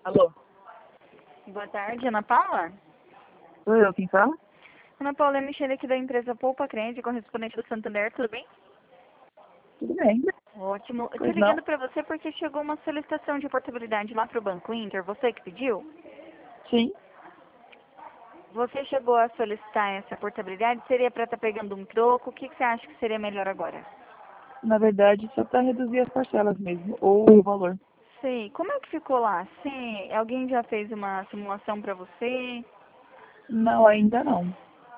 Alô? Boa tarde, Ana Paula. Sou eu quem fala? Ana Paula, é Michele aqui da empresa Poupa Crente, correspondente do Santander, tudo bem? Tudo bem. Ótimo. Eu tô Pois não? ligando pra você porque chegou uma solicitação de portabilidade lá pro Banco Inter, você que pediu? Sim. Você chegou a solicitar essa portabilidade? Seria pra estar pegando um troco? O que você acha que seria melhor agora? Na verdade, só para reduzir as parcelas mesmo, ou o valor. Sei. Como é que ficou lá? Sim, alguém já fez uma simulação pra você? Não, ainda não.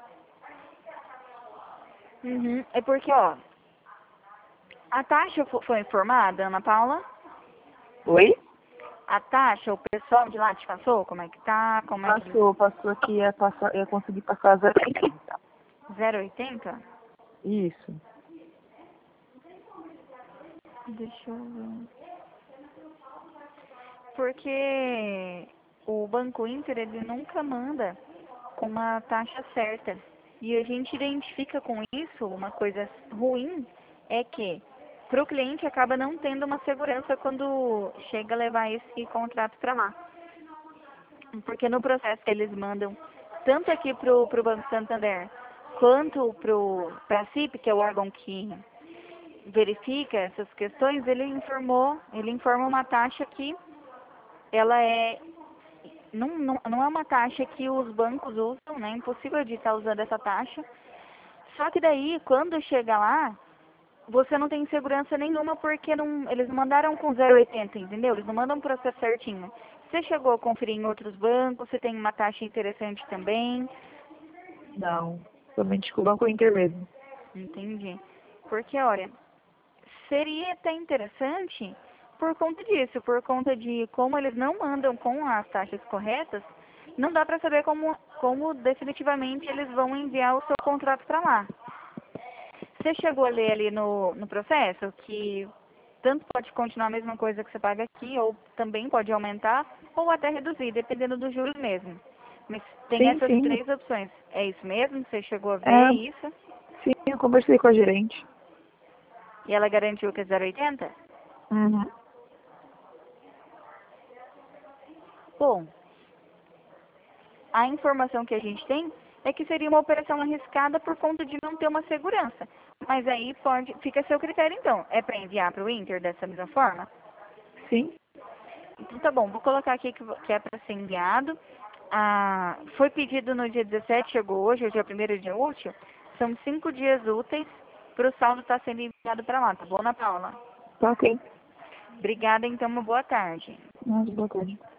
Uhum. É porque, ó, a taxa foi informada, Ana Paula? Oi? A taxa, o pessoal de lá te passou? Como é que tá? Como é que... Passou aqui, ia conseguir passar 0,80. 0,80? Isso. Deixa eu ver. Porque o Banco Inter, ele nunca manda com uma taxa certa. E a gente identifica com isso uma coisa ruim, é que para o cliente acaba não tendo uma segurança quando chega a levar esse contrato para lá. Porque no processo que eles mandam, tanto aqui para o Banco Santander, quanto para a CIP, que é o órgão que verifica essas questões, ele informa uma taxa que ela não é uma taxa que os bancos usam, né? Impossível de estar usando essa taxa. Só que daí, quando chega lá, você não tem segurança nenhuma porque eles não mandaram com 0,80, entendeu? Eles não mandam o processo certinho. Você chegou a conferir em outros bancos, você tem uma taxa interessante também. Não. Somente com o Banco Inter mesmo. Entendi. Porque, olha, seria até interessante por conta disso, por conta de como eles não mandam com as taxas corretas, não dá para saber como definitivamente eles vão enviar o seu contrato para lá. Você chegou a ler ali no processo que tanto pode continuar a mesma coisa que você paga aqui, ou também pode aumentar, ou até reduzir, dependendo dos juros mesmo. Mas tem Sim, essas sim. três opções. É isso mesmo? Você chegou a ver É, isso? sim, eu conversei com a gerente. E ela garantiu que é 0,80? Uhum. Bom, a informação que a gente tem é que seria uma operação arriscada por conta de não ter uma segurança. Mas aí fica a seu critério então. É para enviar para o Inter dessa mesma forma? Sim. Então tá bom, vou colocar aqui que é para ser enviado. Foi pedido no dia 17, chegou hoje, hoje é o primeiro dia útil. São 5 dias úteis para o saldo estar sendo enviado para lá, tá bom, Ana Paula? Tá ok. Obrigada, então, uma boa tarde. Nossa, boa tarde.